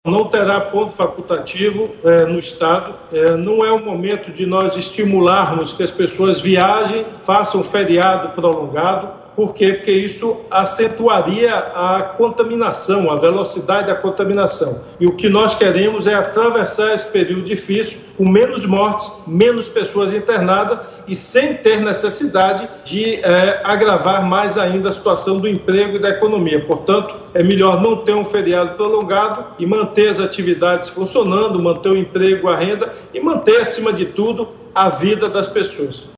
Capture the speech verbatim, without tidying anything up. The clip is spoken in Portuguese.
não terá ponto facultativo é, no Estado. É, não é o momento de nós estimularmos que as pessoas viajem, façam feriado prolongado. Por quê? Porque isso acentuaria a contaminação, a velocidade da contaminação. E o que nós queremos é atravessar esse período difícil com menos mortes, menos pessoas internadas e sem ter necessidade de é, agravar mais ainda a situação do emprego e da economia. Portanto, é melhor não ter um feriado prolongado e manter as atividades funcionando, manter o emprego, a renda e manter, acima de tudo, a vida das pessoas.